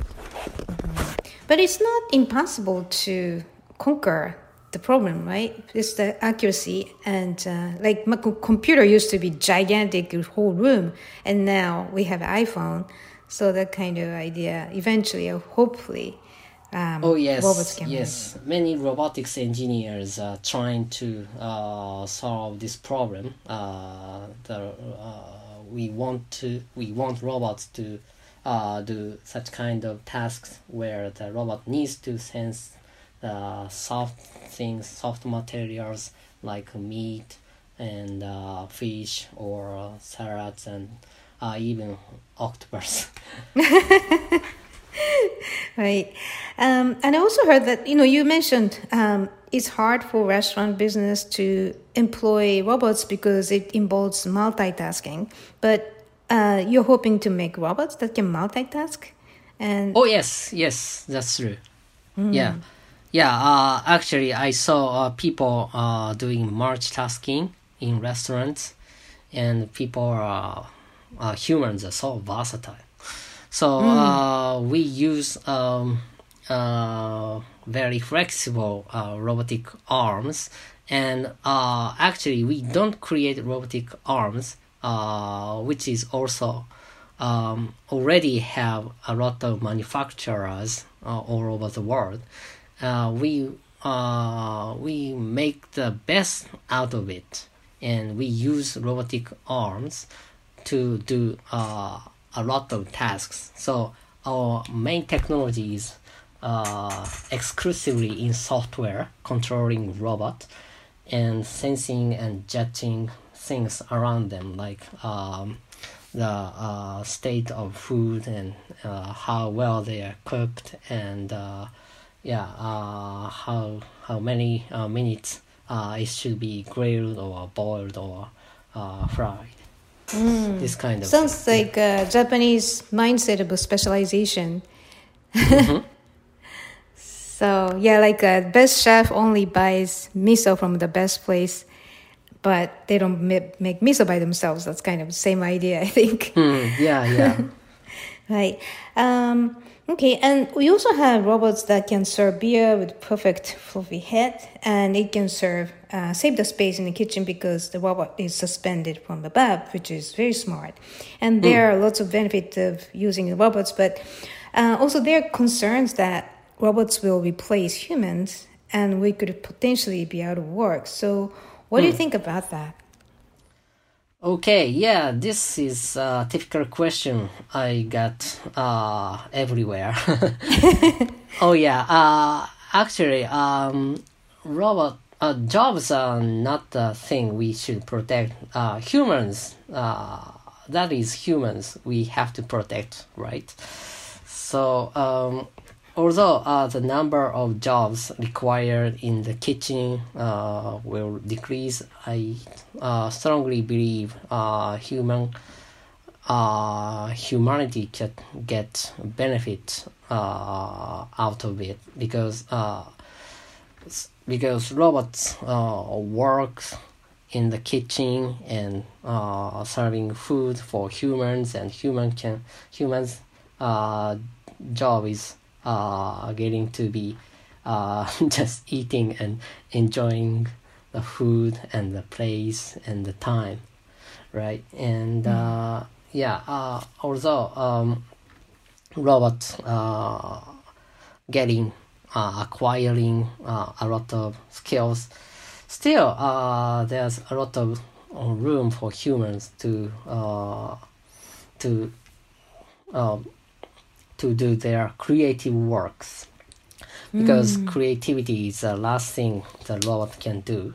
But it's not impossible to conquer the problem, right? It's the accuracy, and uh, like my co- computer used to be gigantic, a whole room, and now we have iPhone. So that kind of idea, eventually, or hopefully, um, Oh yes, robots can yes. Many robotics engineers are trying to uh, solve this problem. Uh, the uh, we want to we want robots to uh, do such kind of tasks where the robot needs to sense the soft things, soft materials like meat and uh, fish or uh, salads and uh, even octopus. Right. Um, and I also heard that, you know, you mentioned um, it's hard for restaurant business to employ robots because it involves multitasking. But uh, you're hoping to make robots that can multitask? And Oh yes, yes, that's true. Yeah, yeah. Uh, actually, I saw uh, people uh, doing multitasking in restaurants, and people are uh, humans are so versatile. So uh, we use um, uh, very flexible uh, robotic arms, and uh, actually we don't create robotic arms, uh, which is also um, already have a lot of manufacturers uh, all over the world. Uh, we uh, we make the best out of it, and we use robotic arms to do uh, a lot of tasks. So our main technology is uh, exclusively in software controlling robot and sensing and judging things around them, like um, the uh, state of food and uh, how well they are cooked, and uh, yeah, uh, how how many uh, minutes uh, it should be grilled or boiled or uh, fried. This kind of sounds thing. like a Japanese mindset of specialization. So, yeah, like a best chef only buys miso from the best place, but they don't ma- make miso by themselves. That's kind of the same idea, I think. Hmm, yeah, yeah. Right. Um, okay, and we also have robots that can serve beer with perfect fluffy head, and it can serve uh, save the space in the kitchen because the robot is suspended from above, which is very smart. And there are lots of benefits of using the robots, but uh, also there are concerns that robots will replace humans, and we could potentially be out of work. So, what do you think about that? Okay, yeah, this is a typical question I got uh, everywhere. Oh yeah, uh, actually, um, robot uh, jobs are not the thing we should protect. Uh, humans, uh, that is humans, we have to protect, right? So, um, although uh, the number of jobs required in the kitchen uh, will decrease, I uh, strongly believe uh, human uh, humanity can get benefit uh, out of it because uh, because robots uh, work in the kitchen and uh, serving food for humans, and human can humans uh, job is uh, getting to be uh, just eating and enjoying the food and the place and the time, right? And uh, yeah, uh, although um, robots uh, getting uh, acquiring uh, a lot of skills, still uh, there's a lot of uh, room for humans to uh, to um, to do their creative works, because mm. creativity is the last thing the robot can do.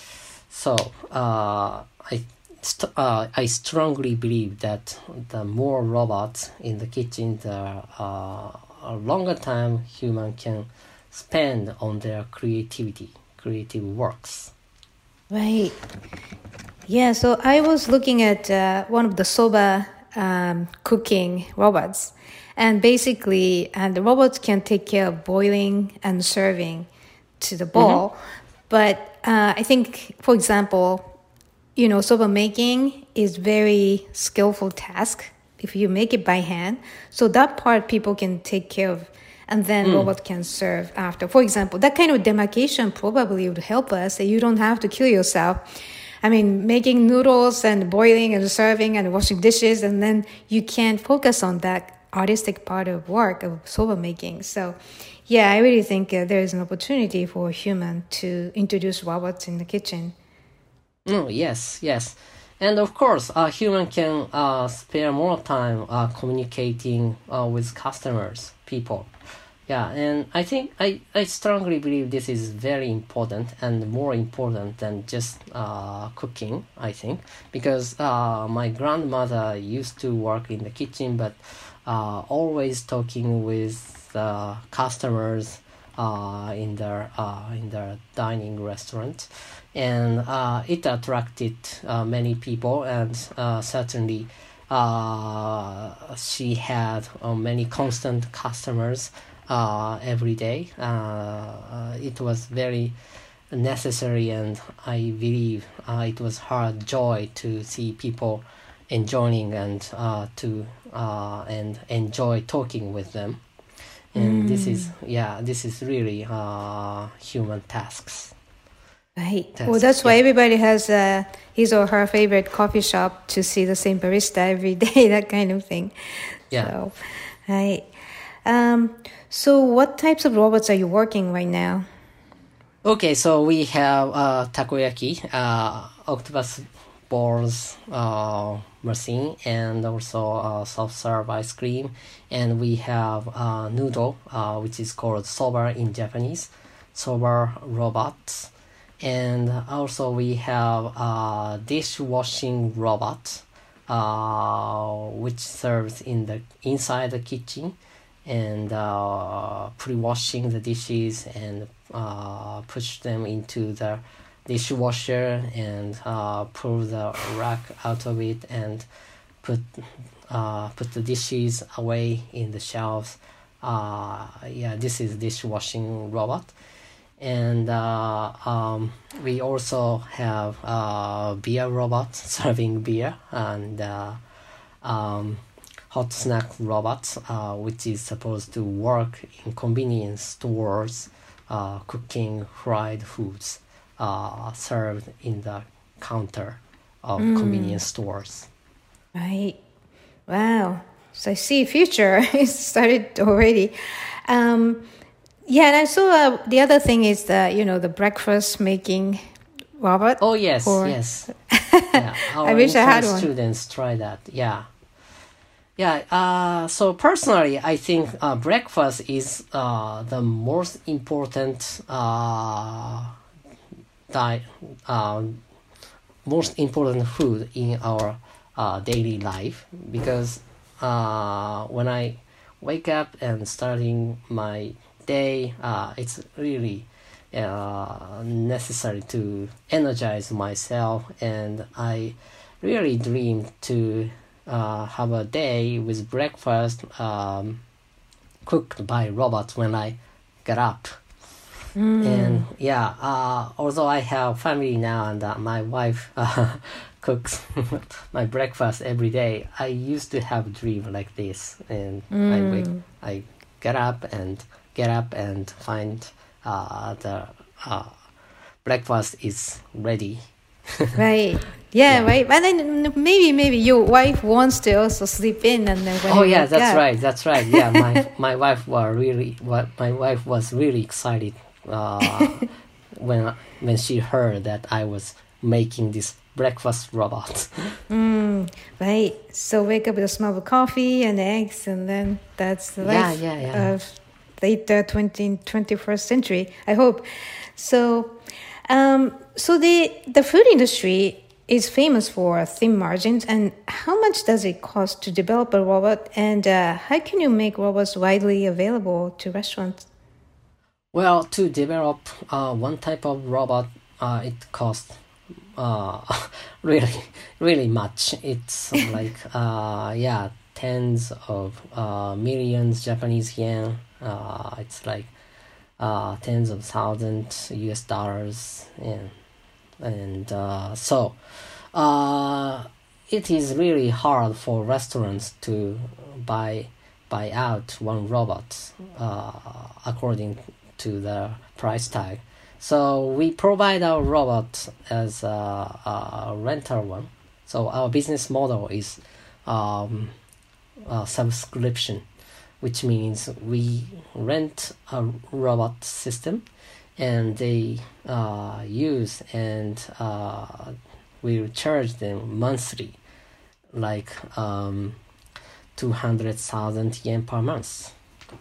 So uh, I st- uh, I strongly believe that the more robots in the kitchen, the uh, a longer time human can spend on their creativity, creative works. Right. Yeah. So I was looking at uh, one of the soba um, cooking robots. And basically, and the robots can take care of boiling and serving to the bowl. Mm-hmm. But uh, I think, for example, you know, soba making is very skillful task if you make it by hand. So that part people can take care of, and then mm. robot can serve after. For example, that kind of demarcation probably would help us. You don't have to kill yourself. I mean, making noodles and boiling and serving and washing dishes, and then you can focus on that artistic part of work of soba making. So yeah, I really think uh, there is an opportunity for a human to introduce robots in the kitchen. Oh, yes, yes. And of course, a uh, human can uh, spare more time uh, communicating uh, with customers, people. Yeah, and I think I, I strongly believe this is very important and more important than just uh, cooking, I think. Because uh, my grandmother used to work in the kitchen, but uh, always talking with uh, customers uh, in their uh, in their dining restaurant. And uh, it attracted uh, many people, and uh, certainly uh, she had uh, many constant customers uh, every day. Uh, uh, it was very necessary, and I believe uh, it was her joy to see people enjoying and uh, to uh, and enjoy talking with them. And mm. this is yeah, this is really uh, human tasks. Right. That's, well, that's why yeah. everybody has uh, his or her favorite coffee shop to see the same barista every day, that kind of thing. Yeah. So, right. Um, so what types of robots are you working right now? Okay, so we have uh, takoyaki, uh, octopus balls uh, machine, and also uh, soft-serve ice cream. And we have uh, noodle, uh, which is called soba in Japanese, soba robots. And also we have a dishwashing robot, uh, which serves in the inside the kitchen and uh, pre-washing the dishes and uh, push them into the dishwasher and uh, pull the rack out of it and put uh, put the dishes away in the shelves. Uh, yeah, this is dishwashing robot. And uh, um, we also have uh, beer robot serving beer, and uh, um, hot snack robots, uh, which is supposed to work in convenience stores, uh, cooking fried foods uh, served in the counter of mm. convenience stores. Right. Wow. So I see future. It started already. Um, Yeah, and I saw uh, the other thing is the, you know, the breakfast making robot. Oh, yes, or... yes. Yeah, our I wish I had one. Students try that, yeah. Yeah, uh, so personally, I think uh, breakfast is uh, the most important uh, di- uh, most important food in our uh, daily life, because uh, when I wake up and starting my day, uh, it's really uh, necessary to energize myself, and I really dream to uh, have a day with breakfast um, cooked by robots when I get up. Mm. And yeah, uh, although I have family now and uh, my wife uh, cooks my breakfast every day, I used to have a dream like this, and mm. I wake, I get up and get up and find uh, the uh, breakfast is ready. Right. Yeah, yeah, right. And then maybe maybe your wife wants to also sleep in, and then when oh yeah, that's up. right, that's right. Yeah, my my wife was really what my wife was really excited uh, when when she heard that I was making this breakfast robot. Mm, right. So wake up with a smell of coffee and eggs, and then that's the life yeah, yeah, yeah. of later twentieth, twenty-first century, I hope. So, um, so the the food industry is famous for thin margins, and how much does it cost to develop a robot, and uh, how can you make robots widely available to restaurants? Well, to develop uh, one type of robot, uh, it costs uh, really, really much. It's like, uh, yeah, tens of uh, millions Japanese yen. Uh, it's like uh, tens of thousands U S dollars, and and uh, so uh, it is really hard for restaurants to buy buy out one robot uh, according to the price tag. So we provide our robot as a, a rental one. So our business model is um, a subscription, which means we rent a robot system, and they uh, use and uh, we charge them monthly, like um, two hundred thousand yen per month.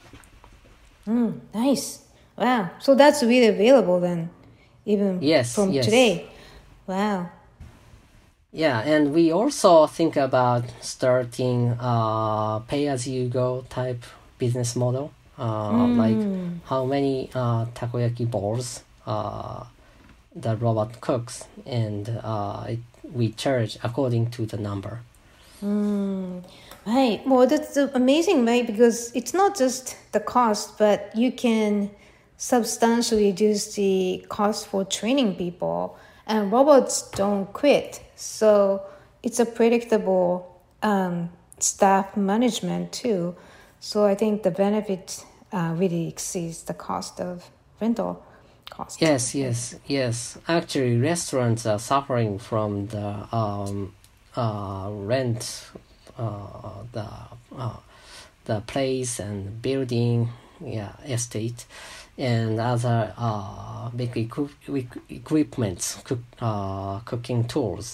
Mm, nice. Wow. So that's really available then, even yes, from yes. today. Wow. Yeah, and we also think about starting a pay-as-you-go type business model, uh, mm. like how many uh, takoyaki balls uh, the robot cooks, and uh, it, we charge according to the number. Mm. Right. Well, that's amazing, right? Because it's not just the cost, but you can substantially reduce the cost for training people, and robots don't quit. So it's a predictable um, staff management too. So I think the benefit uh, really exceeds the cost of rental cost. Yes, yes, yes. Actually, restaurants are suffering from the um, uh, rent, uh, the uh, the place and building, yeah, estate, and other uh, big equi- equipment, cook, uh, cooking tools.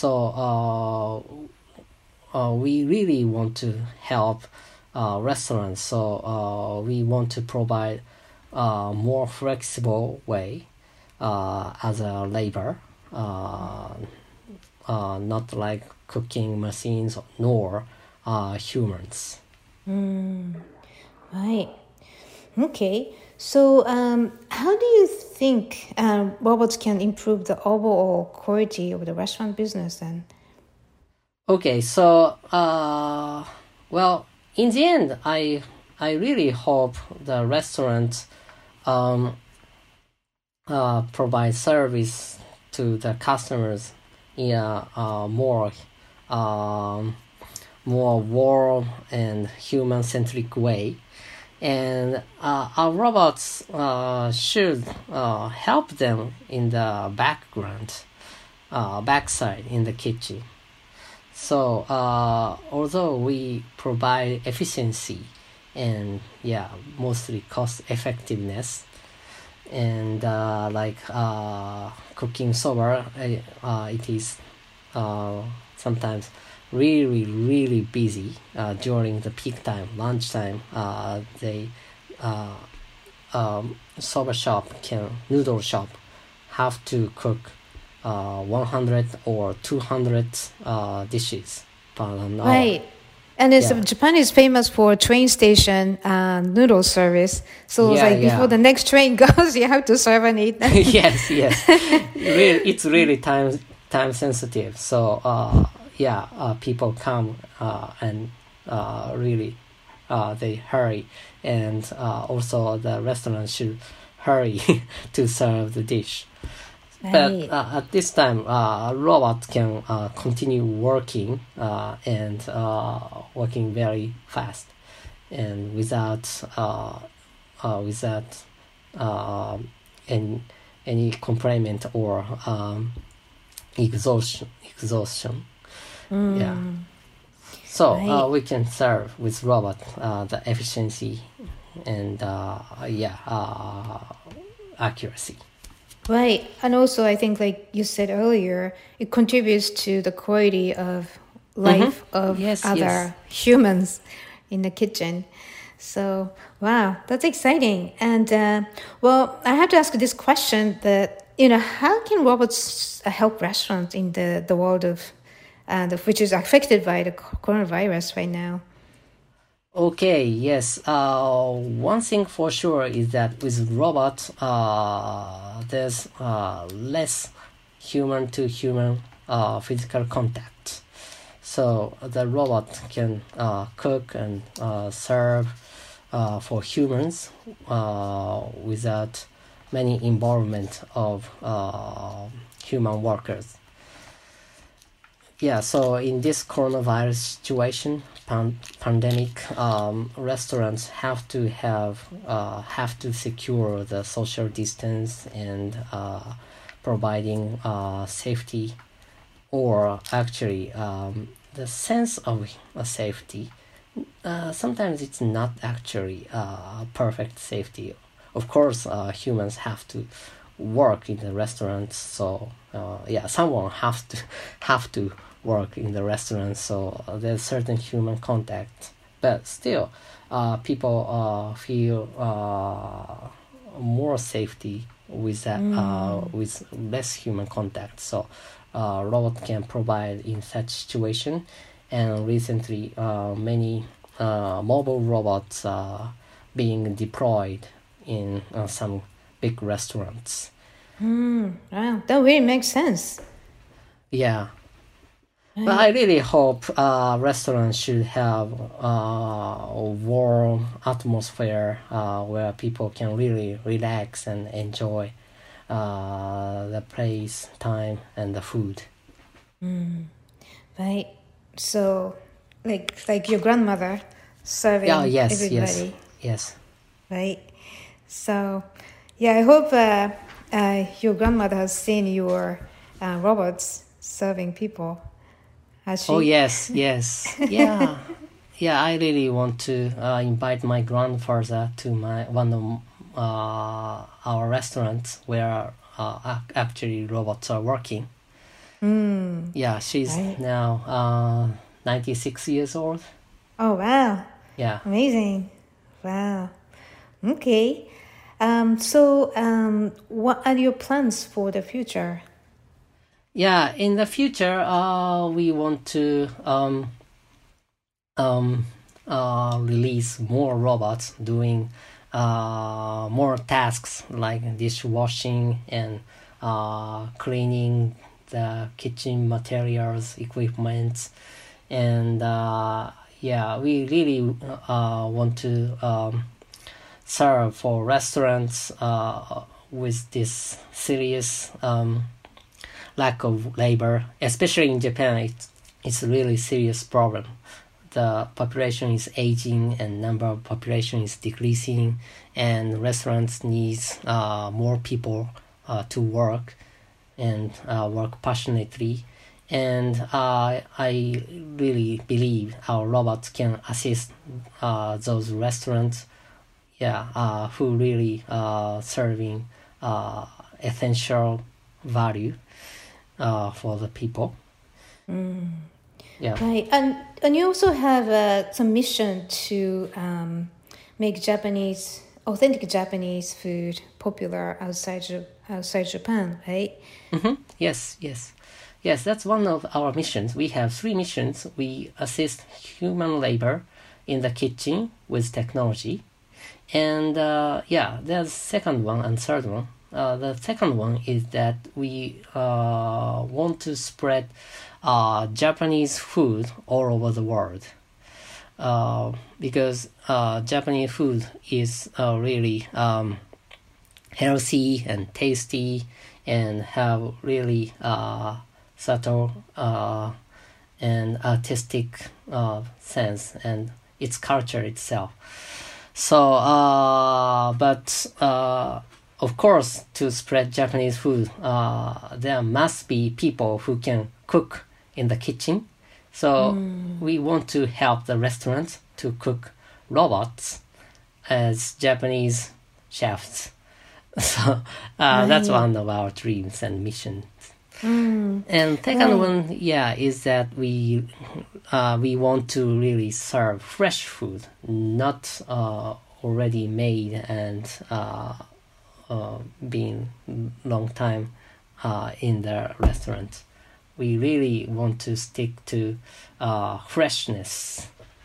So uh, uh, we really want to help uh, restaurants. So uh, we want to provide a more flexible way uh, as a labor, uh, uh, not like cooking machines nor uh, humans. Mm, right. Okay. So, um, how do you think um, robots can improve the overall quality of the restaurant business then? Okay, so, uh, well, in the end, I I really hope the restaurant um, uh, provide service to the customers in a uh, more um, more warm and human-centric way. And uh, our robots uh, should uh, help them in the background, uh, backside in the kitchen. So uh, although we provide efficiency and yeah, mostly cost effectiveness, and uh, like uh, cooking soba, uh, it is uh, sometimes really, really busy uh, during the peak time, lunchtime. Uh, they uh, um, soba shop can noodle shop have to cook uh, one hundred or two hundred uh, dishes per an hour. Right. And it's, Yeah. Japan is famous for train station uh, noodle service. So it's Yeah, like before yeah. the next train goes, you have to serve and eat. Yes, yes. Really, it's really time time sensitive. So uh, yeah, uh, people come uh, and uh, really uh, they hurry, and uh, also the restaurant should hurry to serve the dish. Right. But uh, at this time, uh, robot can uh, continue working uh, and uh, working very fast, and without uh, uh, without uh, any any complaint or um, exhaustion exhaustion. Yeah. So uh, Right. we can serve with robot uh, the efficiency and uh, yeah uh, accuracy. Right. And also, I think, like you said earlier, it contributes to the quality of life of Yes, other yes. humans in the kitchen. So, wow, that's exciting. And, uh, well, I have to ask this question that, you know, how can robots uh, help restaurants in the, the world of, uh, the, which is affected by the coronavirus right now? Okay, yes. Uh, one thing for sure is that with robot, uh, there's uh, less human-to-human uh, physical contact. So the robot can uh, cook and uh, serve uh, for humans uh, without many involvement of uh, human workers. Yeah, so in this coronavirus situation, pan- pandemic, um, restaurants have to have uh, have to secure the social distance and uh, providing uh, safety, or actually um, the sense of uh, safety. Uh, sometimes it's not actually uh, perfect safety. Of course, uh, humans have to work in the restaurants, so uh, yeah, someone have to have to work in the restaurant, so uh, there's certain human contact, but still uh, people uh, feel uh, more safety with that uh, with less human contact, so uh, robot can provide in such situation. And recently uh, many uh, mobile robots are being deployed in uh, some big restaurants. Wow, that really makes sense. Yeah. But I really hope uh, restaurants should have uh, a warm atmosphere uh, where people can really relax and enjoy uh, the place, time, and the food. Right. So, like like your grandmother serving Yeah, yes, everybody. yes, yes. Right. So, yeah, I hope uh, uh, your grandmother has seen your uh, robots serving people. Has she? Oh yes, yes, yeah, yeah. I really want to uh, invite my grandfather to my one of uh, our restaurants where uh, ac- actually robots are working. Mm. Yeah, she's Right. now uh, ninety-six years old. Oh, wow. Yeah. Amazing. Wow. Okay. Um, so, um, what are your plans for the future? Yeah, in the future, uh, we want to um, um, uh, release more robots doing uh, more tasks like dishwashing and uh, cleaning the kitchen materials, equipment, and uh, yeah, we really uh, want to um, serve for restaurants uh, with this serious um, lack of labor, especially in Japan. It's, it's a really serious problem. The population is aging and number of population is decreasing, and restaurants needs uh, more people uh, to work and uh, work passionately. And uh, I really believe our robots can assist uh, those restaurants, yeah, uh, who really uh, serving uh, essential value uh, for the people. Yeah. Right. And and you also have uh, some mission to um, make Japanese, authentic Japanese food popular outside outside Japan, right? Mm-hmm. Yes, yes. Yes, that's one of our missions. We have three missions. We assist human labor in the kitchen with technology. And uh, yeah, there's second one and third one. Uh, the second one is that we uh, want to spread uh, Japanese food all over the world. Uh, because uh, Japanese food is uh, really um, healthy and tasty and have really uh, subtle uh, and artistic uh, sense and its culture itself. So, uh, but uh, of course, to spread Japanese food, uh, there must be people who can cook in the kitchen. So mm. we want to help the restaurants to cook robots as Japanese chefs. So uh, right. that's one of our dreams and missions. Mm. And second right. one, yeah, is that we uh, we want to really serve fresh food, not uh, already made and uh, uh, been long time uh, in the restaurant. We really want to stick to uh, freshness.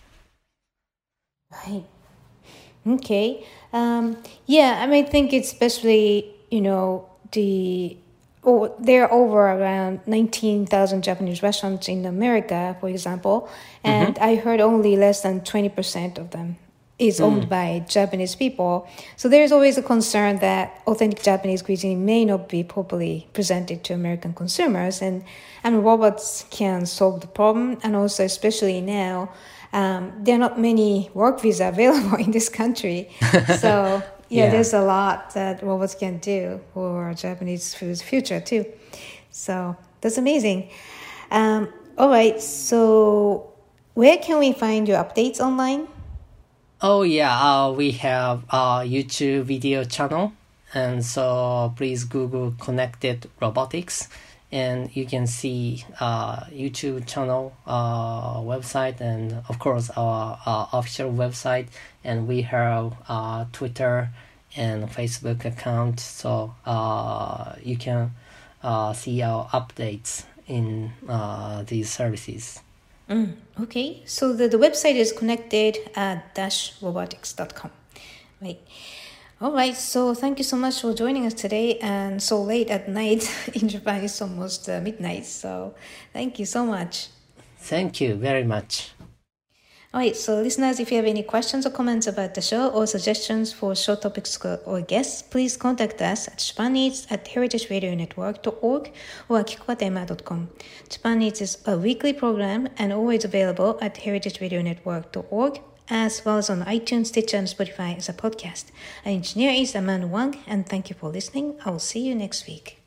Right. Okay. Um, yeah, I mean, I think it's especially, you know, the... Oh, there are over around nineteen thousand Japanese restaurants in America, for example, and mm-hmm. I heard only less than twenty percent of them is owned mm. by Japanese people. So there's always a concern that authentic Japanese cuisine may not be properly presented to American consumers, and, and robots can solve the problem. And also, especially now, um, there are not many work visa available in this country. So... Yeah, yeah, there's a lot that robots can do for Japanese food's future too. So that's amazing. Um, all right, so where can we find your updates online? Oh yeah, uh, we have a YouTube video channel, and so please Google Connected Robotics, and you can see uh, YouTube channel, uh, website, and of course our uh, official website. And we have uh, Twitter and Facebook account, so uh, you can uh, see our updates in uh, these services. Mm, okay, so the, the website is connected at dash robotics dot com. Right. All right, so thank you so much for joining us today, and so late at night in Japan, it's almost uh, midnight, so thank you so much. Thank you very much. All right, so listeners, if you have any questions or comments about the show or suggestions for show topics or guests, please contact us at Japan Eats at heritage radio network dot org or kikokatema dot com. Japan Eats is a weekly program and always available at heritage radio network dot org, as well as on iTunes, Stitcher, and Spotify as a podcast. Our engineer is Amanda Wang, and thank you for listening. I will see you next week.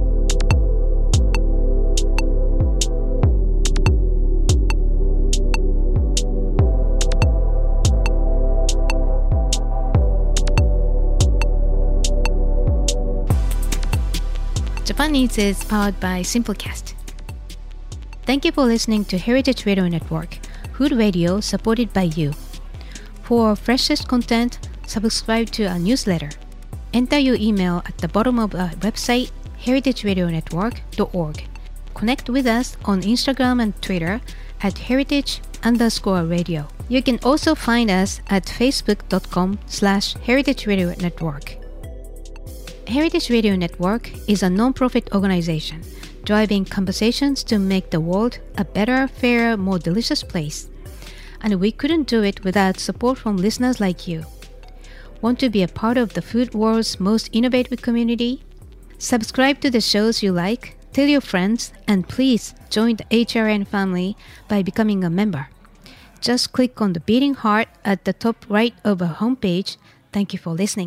Japan Eats is powered by Simplecast. Thank you for listening to Heritage Radio Network, food radio supported by you. For freshest content, subscribe to our newsletter. Enter your email at the bottom of our website, heritage radio network dot org. Connect with us on Instagram and Twitter at heritage underscore radio. You can also find us at facebook.com slash heritage radio network. Heritage Radio Network is a non-profit organization driving conversations to make the world a better, fairer, more delicious place. And we couldn't do it without support from listeners like you. Want to be a part of the food world's most innovative community? Subscribe to the shows you like, tell your friends, and please join the H R N family by becoming a member. Just click on the beating heart at the top right of our homepage. Thank you for listening.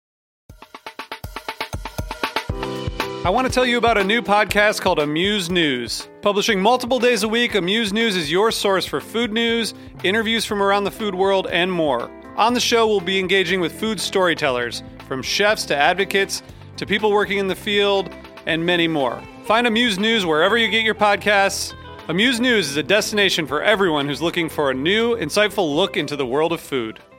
I want to tell you about a new podcast called Amuse News. Publishing multiple days a week, Amuse News is your source for food news, interviews from around the food world, and more. On the show, we'll be engaging with food storytellers, from chefs to advocates to people working in the field, and many more. Find Amuse News wherever you get your podcasts. Amuse News is a destination for everyone who's looking for a new, insightful look into the world of food.